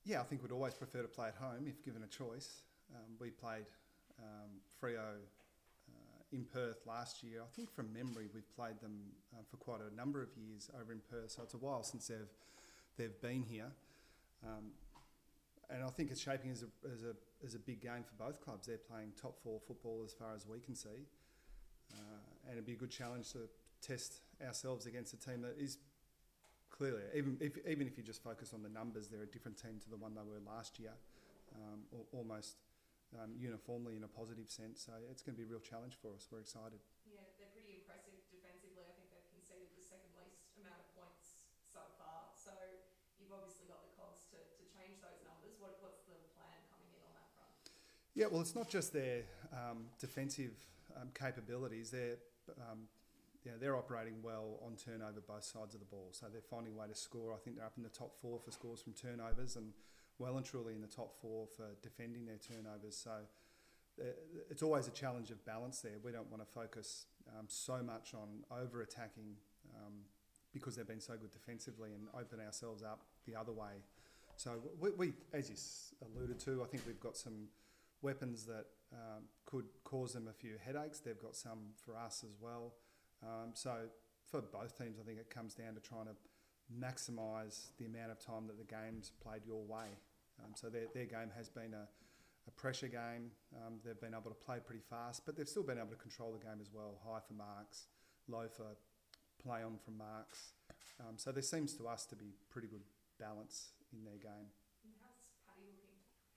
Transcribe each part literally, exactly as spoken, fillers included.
Yeah, I think we'd always prefer to play at home if given a choice. Um, we played um, Freo uh, in Perth last year. I think from memory we've played them uh, for quite a number of years over in Perth, so it's a while since they've they've been here. Um, and I think it's shaping as a, as a as a big game for both clubs. They're playing top four football as far as we can see, uh, and it'd be a good challenge to test ourselves against a team that is clearly, even if even if you just focus on the numbers, they're a different team to the one they were last year, um, or, almost um, uniformly in a positive sense. So it's going to be a real challenge for us. We're excited. Yeah, they're pretty impressive defensively. I think they've conceded the second least amount of points so far. So you've obviously got the cogs to, to change those numbers. What, what's the plan coming in on that front? Yeah, well, it's not just their um, defensive um, capabilities. They're um, Yeah, they're operating well on turnover both sides of the ball. So they're finding a way to score. I think they're up in the top four for scores from turnovers and well and truly in the top four for defending their turnovers. So uh, it's always a challenge of balance there. We don't want to focus um, so much on over-attacking um, because they've been so good defensively and open ourselves up the other way. So we, we as you alluded to, I think we've got some weapons that um, could cause them a few headaches. They've got some for us as well. Um, so for both teams, I think it comes down to trying to maximise the amount of time that the game's played your way. Um, so their, their game has been a, a pressure game. Um, they've been able to play pretty fast, but they've still been able to control the game as well. High for marks, low for play on from marks. Um, so there seems to us to be pretty good balance in their game. And how's Paddy looking?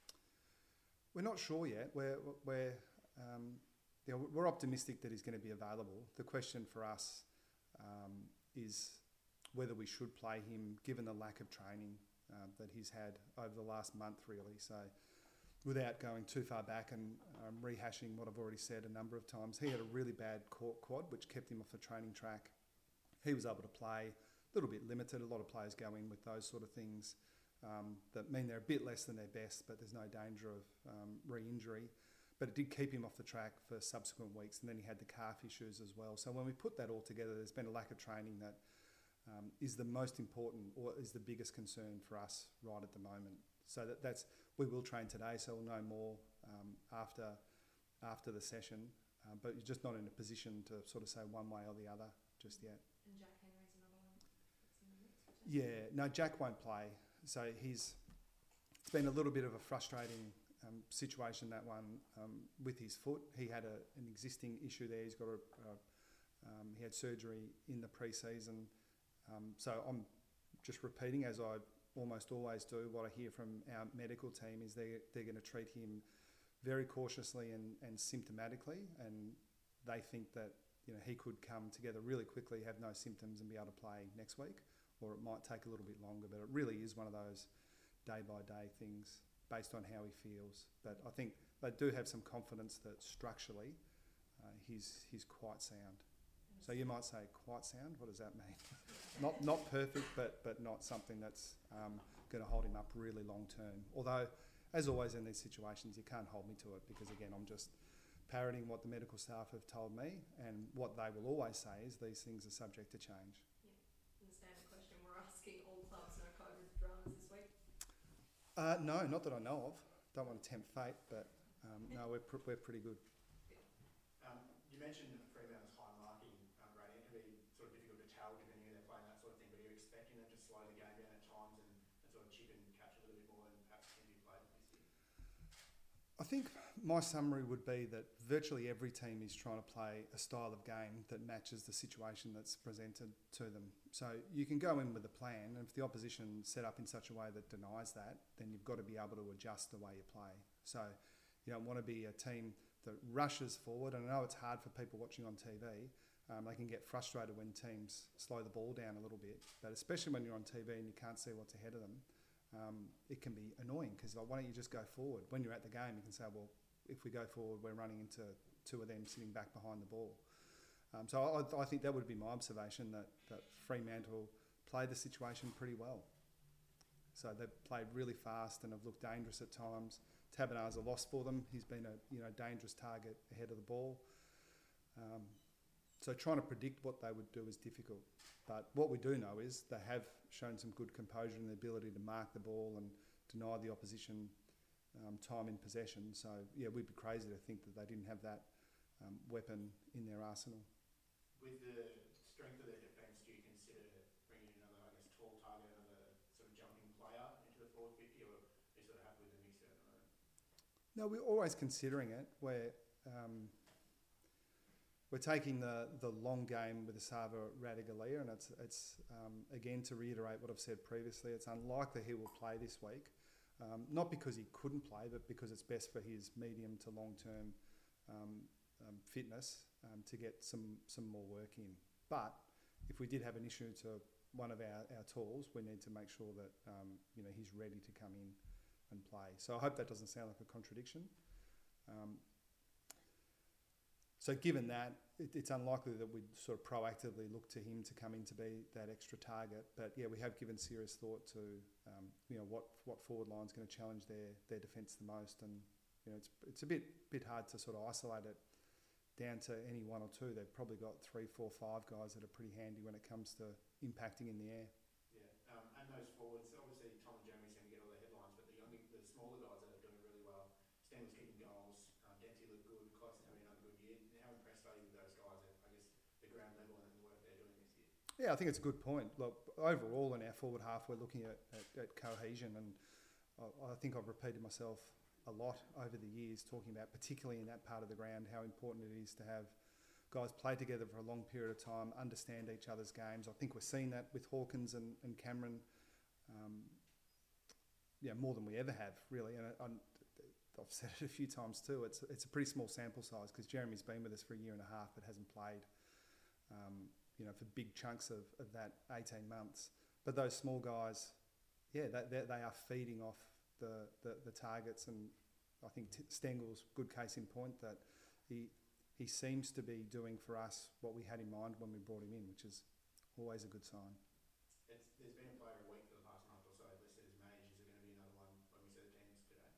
We're not sure yet. We're, we're um, Yeah, we're optimistic that he's going to be available. The question for us um, is whether we should play him, given the lack of training uh, that he's had over the last month, really. So, without going too far back and um, rehashing what I've already said a number of times, he had a really bad quad, which kept him off the training track. He was able to play a little bit limited. A lot of players go in with those sort of things um, that mean they're a bit less than their best, but there's no danger of um, re-injury. But it did keep him off the track for subsequent weeks, and then he had the calf issues as well. So when we put that all together, there's been a lack of training that um, is the most important or is the biggest concern for us right at the moment. So that, that's we will train today, so we'll know more um, after after the session. Uh, but you're just not in a position to sort of say one way or the other just yet. And Jack Henry's another one that's in the mix for Jack? Yeah, no, Jack won't play. So he's it's been a little bit of a frustrating Um, situation, that one, um, with his foot. He had a, an existing issue there. He's got a, a um, he had surgery in the pre-season. Um, so I'm just repeating, as I almost always do, what I hear from our medical team is they they're going to treat him very cautiously and, and symptomatically, and they think that you know he could come together really quickly, have no symptoms, and be able to play next week, or it might take a little bit longer. But it really is one of those day-by-day things, based on how he feels. But I think they do have some confidence that structurally uh, he's he's quite sound. So you might say quite sound. What does that mean? not not perfect, but but not something that's um, going to hold him up really long term. Although, as always in these situations, you can't hold me to it because again, I'm just parroting what the medical staff have told me, and what they will always say is these things are subject to change. Yeah, and the standard question we're asking all clubs, no COVID dramas this week. Uh, no, not that I know of. Don't want to tempt fate, but um, no, we're pr- we're pretty good. Um, you mentioned Fremantle's high marking um, rating. It can be sort of difficult to tell depending on who they're playing, that sort of thing. But are you expecting them to slow the game down at times and, and sort of chip and catch a little bit more than perhaps can be played this year? I think my summary would be that virtually every team is trying to play a style of game that matches the situation that's presented to them. So you can go in with a plan, and if the opposition set up in such a way that denies that, then you've got to be able to adjust the way you play. So you don't want to be a team that rushes forward. And I know it's hard for people watching on T V. Um, they can get frustrated when teams slow the ball down a little bit, but especially when you're on T V and you can't see what's ahead of them. Um, it can be annoying because like, why don't you just go forward? When you're at the game, you can say, well, if we go forward, we're running into two of them sitting back behind the ball. Um, so I, I think that would be my observation, that, that Fremantle played the situation pretty well. So they've played really fast and have looked dangerous at times. Taberner's a loss for them. He's been a you know dangerous target ahead of the ball. Um, So trying to predict what they would do is difficult. But what we do know is they have shown some good composure and the ability to mark the ball and denied the opposition um, time in possession. So yeah, we'd be crazy to think that they didn't have that um, weapon in their arsenal. With the strength of their defence, do you consider bringing in another, I guess, tall target, another sort of jumping player into the forward fifty, or are you sort of happy with the mix there at the moment? No, we're always considering it. We're um, we're taking the, the long game with Esava Ratugolea, and it's it's um, again to reiterate what I've said previously. It's unlikely he will play this week, um, not because he couldn't play, but because it's best for his medium to long term um, um, fitness um, to get some some more work in. But if we did have an issue to one of our, our tools, we need to make sure that um, you know he's ready to come in and play. So I hope that doesn't sound like a contradiction. Um, so given that, it, it's unlikely that we'd sort of proactively look to him to come in to be that extra target. But yeah, we have given serious thought to um, you know what what forward line's going to challenge their their defence the most, and you know it's it's a bit bit hard to sort of isolate it down to any one or two. They've probably got three, four, five guys that are pretty handy when it comes to impacting in the air. Yeah, um, and those forwards, obviously Tom and Jeremy seem to get all the headlines, but the younger, the smaller guys that are doing really well, Stan was kicking goals, um, Dempsey looked good, Clarkson having another good year. How impressed are you with those guys at, I guess, the ground level and the work they're doing this year? Yeah, I think it's a good point. Look, overall in our forward half, we're looking at, at, at cohesion, and I, I think I've repeated myself a lot over the years talking about, particularly in that part of the ground, how important it is to have guys play together for a long period of time, understand each other's games. I think we're seeing that with Hawkins and, and Cameron, um, yeah, more than we ever have, really. And I, I've said it a few times too. It's it's a pretty small sample size because Jeremy's been with us for a year and a half but hasn't played, um, you know, for big chunks of, of that eighteen months. But those small guys, yeah, they, they, they are feeding off the, the, the targets, and I think T- Stengel's good case in point that he he seems to be doing for us what we had in mind when we brought him in, which is always a good sign. It's, there's been a player a week for the past month or so listed as Mage. Is there going to be another one when we see the teams today?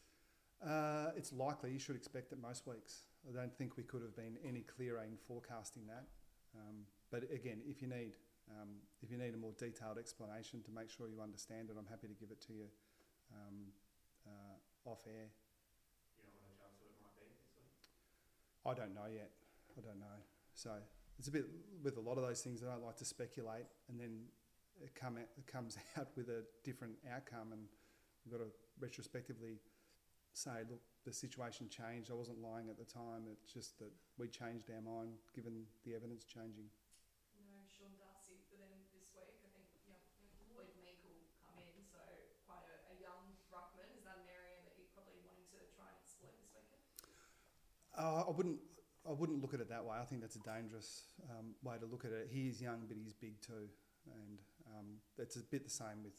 Uh, it's likely. You should expect it most weeks. I don't think we could have been any clearer in forecasting that. Um, but again, if you need um, if you need a more detailed explanation to make sure you understand it, I'm happy to give it to you um, uh, off air. You don't want to tell us who it might be this week? I don't know yet. I don't know. So it's a bit with a lot of those things. I don't like to speculate, and then it come out, it comes out with a different outcome, and we've got to retrospectively say, look, the situation changed. I wasn't lying at the time. It's just that we changed our mind given the evidence changing. No Sean Darcy for them this week. I think yeah, Lloyd Meek will come in, so quite a, a young ruckman. Is that an area that you're probably wanting to try and exploit this weekend? Uh, I wouldn't. I wouldn't look at it that way. I think that's a dangerous um, way to look at it. He is young, but he's big too, and um, it's a bit the same with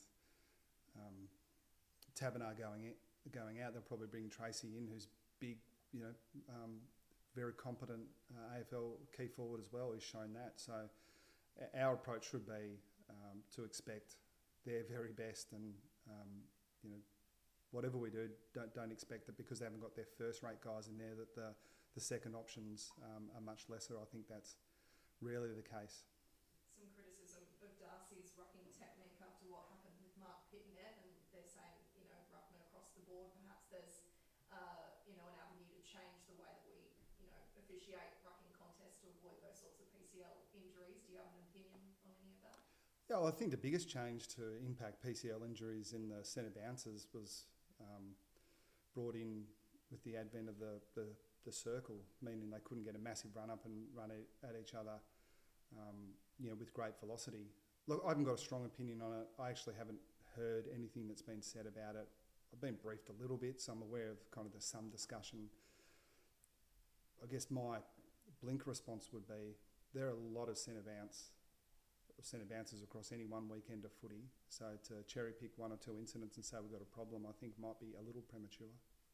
um, Tabernar going in, going out. They'll probably bring Tracy in, who's big, you know, um, very competent uh, A F L key forward as well. He's shown that. So our approach should be um, to expect their very best, and um, you know, whatever we do, don't don't expect that because they haven't got their first-rate guys in there that the the second options um, are much lesser. I think that's rarely the case. Some criticism of Darcy's rucking technique after what happened with Mark Pitnet, and they're saying, you know, ruckman across the board. Perhaps there's, uh, you know, an avenue to change the way that we, you know, officiate rucking contests to avoid those sorts of P C L injuries. Do you have an opinion on any of that? Yeah, well, I think the biggest change to impact P C L injuries in the centre bounces was um, brought in with the advent of the, the, the circle, meaning they couldn't get a massive run up and run it at each other, um, you know, with great velocity. Look, I haven't got a strong opinion on it. I actually haven't heard anything that's been said about it. I've been briefed a little bit, so I'm aware of kind of the some discussion. I guess my blink response would be there are a lot of centre bounce, centre bounces across any one weekend of footy. So to cherry pick one or two incidents and say we've got a problem, I think might be a little premature.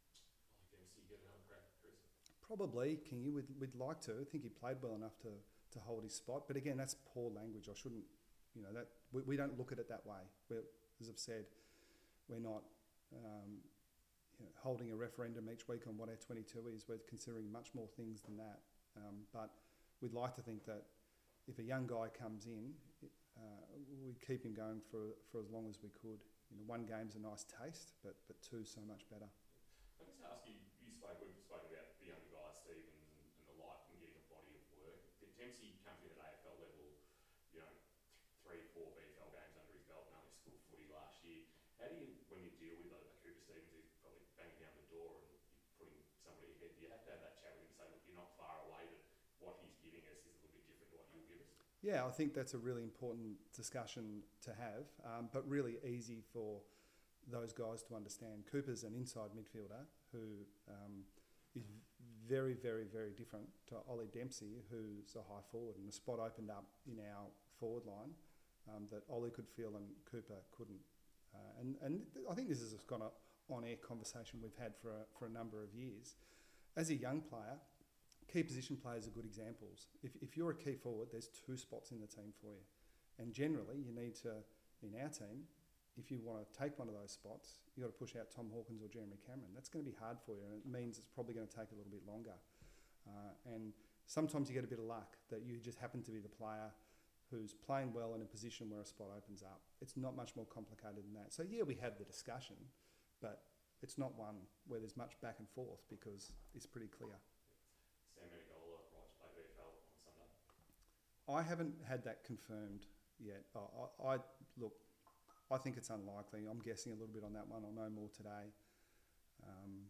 Probably, Kingy, we'd, we'd like to. I think he played well enough to, to hold his spot. But again, that's poor language. I shouldn't, you know, that we, we don't look at it that way. We're, as I've said, we're not um, you know, holding a referendum each week on what our twenty-two is. We're considering much more things than that. Um, but we'd like to think that if a young guy comes in, uh, we'd keep him going for, for as long as we could. you know, one game's a nice taste, but but two so much better. Can I just ask you, you spoke, we've spoken about the younger guys, Stevens and, and the like, and getting a body of work. Dempsey comes in at A F L level, you know, three, four B F L games under his belt and only scored footy last year. How do you, when you deal with a, a Cooper Stevens who's probably banging down the door and you're putting somebody ahead, do you have to have that chat with him and say, look, you're not far away, but what he's giving us is a little bit different to what you'll give us? Yeah, I think that's a really important discussion to have, um, but really easy for those guys to understand. Cooper's an inside midfielder who um, is very, very, very different to Ollie Dempsey, who's a high forward, and the spot opened up in our forward line um, that Ollie could fill and Cooper couldn't. Uh, and, and I think this is a kind of on-air conversation we've had for a, for a number of years. As a young player, key position players are good examples. If, if you're a key forward, there's two spots in the team for you. And generally, you need to, in our team, if you want to take one of those spots, you've got to push out Tom Hawkins or Jeremy Cameron. That's going to be hard for you, and it means it's probably going to take a little bit longer. Uh, and sometimes you get a bit of luck that you just happen to be the player who's playing well in a position where a spot opens up. It's not much more complicated than that. So yeah, we have the discussion, but it's not one where there's much back and forth because it's pretty clear. Sam Menegola, right to play B F L on Sunday? I haven't had that confirmed yet. I, I, I look, I think it's unlikely. I'm guessing a little bit on that one. I'll know more today. Um,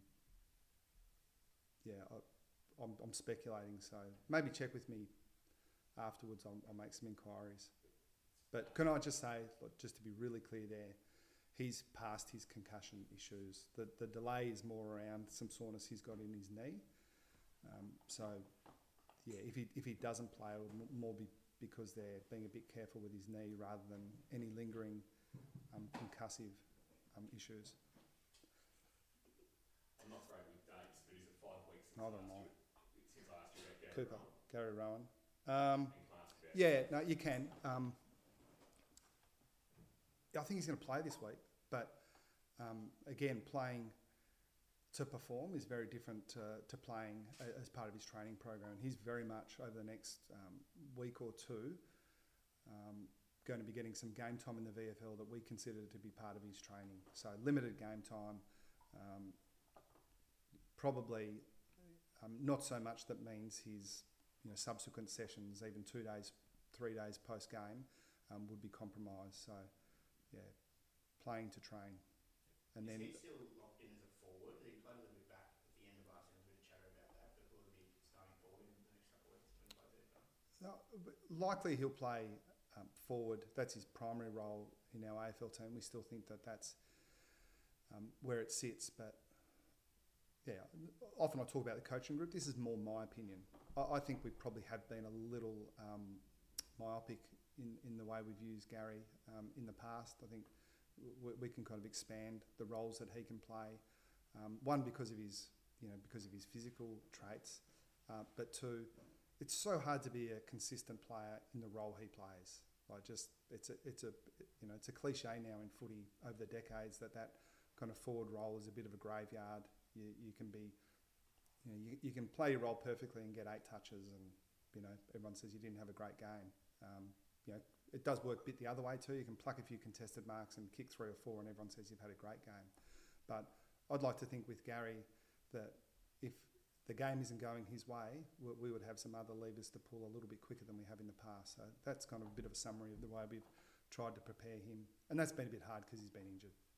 yeah, I, I'm, I'm speculating, so maybe check with me afterwards. I'll, I'll make some inquiries. But can I just say, look, just to be really clear there, he's past his concussion issues. The, the delay is more around some soreness he's got in his knee. Um, so, yeah, if he if he doesn't play, it will more be because they're being a bit careful with his knee rather than any lingering um, concussive um, issues. I'm not great with dates, but is it five weeks since, Neither I, am I. asked you, since I asked you about Gary Cooper, Rowan? Gary Rowan. Um, And can I ask about yeah, no, you can. Um, I think he's going to play this week, but um, again, playing to perform is very different to, to playing a, as part of his training program. He's very much over the next um, week or two um, going to be getting some game time in the V F L that we consider to be part of his training. So limited game time, um, probably um, not so much that means his you know subsequent sessions, even two days, three days post game, um, would be compromised. So yeah, playing to train, and Is then. he still locked in as a forward? He played a little bit back at the end of last season. There was a bit of chatter about that, but will he be starting forward in the next couple of weeks when he plays V F L? No, but likely he'll play um, forward. That's his primary role in our A F L team. We still think that that's um, where it sits. But yeah, often I talk about the coaching group. This is more my opinion. I, I think we probably have been a little um, myopic in, in the way we've used Gary um, in the past. I think we, we can kind of expand the roles that he can play. Um, one, because of his you know because of his physical traits, uh, but two, it's so hard to be a consistent player in the role he plays. Like just it's a it's a you know it's a cliche now in footy over the decades that that kind of forward role is a bit of a graveyard. You you can be you know you, you can play your role perfectly and get eight touches, and you know everyone says you didn't have a great game. Um, you know it does work a bit the other way too. You can pluck a few contested marks and kick three or four, and everyone says you've had a great game. But I'd like to think with Gary that if the game isn't going his way, we, we would have some other levers to pull a little bit quicker than we have in the past. So that's kind of a bit of a summary of the way we've tried to prepare him. And that's been a bit hard because he's been injured.